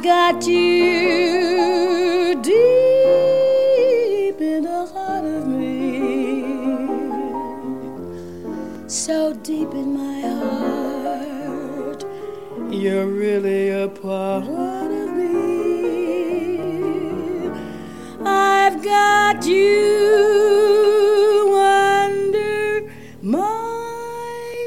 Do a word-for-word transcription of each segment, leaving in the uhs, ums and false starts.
I've got you deep in the heart of me, so deep in my heart, you're really a part of me. I've got you under my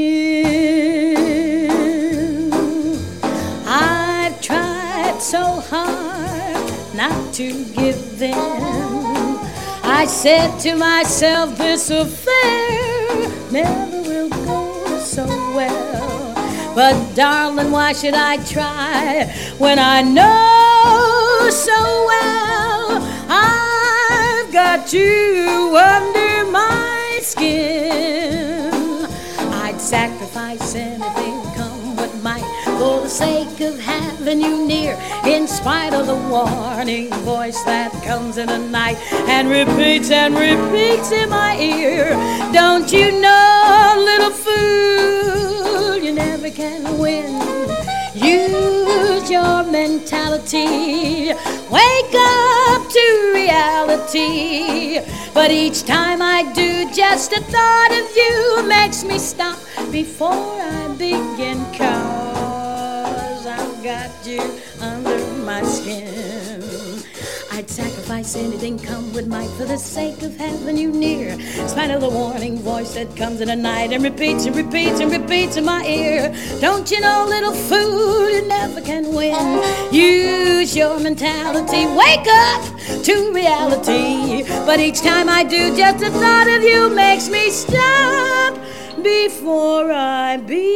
skin. I've tried so hard not to give in. I said to myself, this affair never will go so well. But darling, why should I try when I know so well I've got you under my skin? I'd sacrifice anything, come what might, for the sake of having you near, in spite of the warning voice that comes in the night and repeats and repeats in my ear. Don't you know, little fool, you never can win. Use your mentality, wake up to reality. But each time I do, just the thought of you makes me stop before I begin, 'cause I've got you under my skin. I'd sacrifice anything, come what might, for the sake of having you near, in spite of the warning voice that comes in the night and repeats and repeats and repeats in my ear. Don't you know, little fool, you never can win. Use your mentality, wake up to reality. But each time I do, just the thought of you makes me stop before I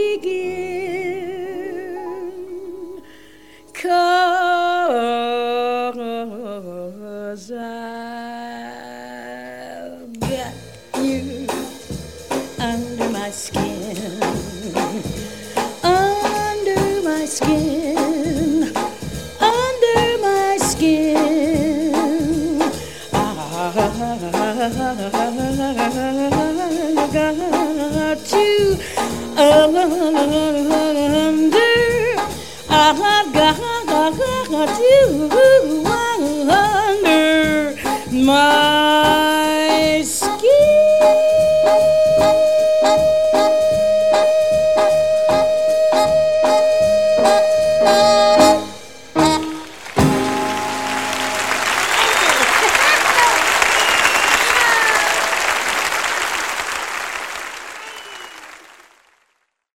begin, 'cause I've got you under my skin, under my skin, under my skin. I got you under, I've got you under my